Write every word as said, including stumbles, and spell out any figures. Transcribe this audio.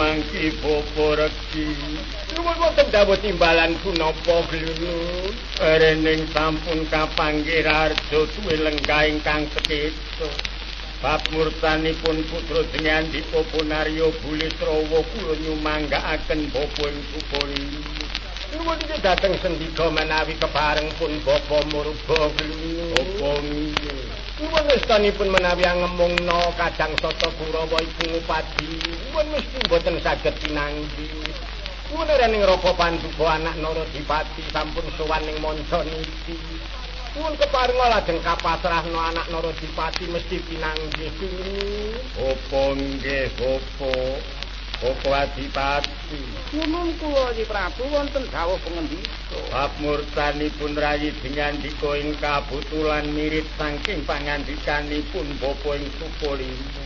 mangki bapa regi. Nuwun wonten dawuh timbalan punapa glunun. Rening sampun kapanggih Rarja duwe lenggah ingkang sekesa. Bab murtanipun putra Jnandika Ponarya Bulisrawa kula nyumanggaaken bapa ing Supali. Nuwun inggih dhateng sendika menawi kepareng pun bapa murba glunun. Bapa nggih. Nuwun estanipun menawi angemungna Kadang Sata Kurawa iku ngupadi. Nuwun mesti boten saged pinanggi. Nuwun rening Raka Panduka anak Naradipati sampun sowan ing manca niki. Nuwun keparenga lajeng kapasrahna anak Naradipati mesti pinanggih. Apa nggih bapa? Bapa Adipati. Nuwun kula Nyi Prabu wonten dawuh pangendika. Bab murtanipun Rayi Jnandika ing kabutulan mirip saking pangandikanipun bapa ing Supali.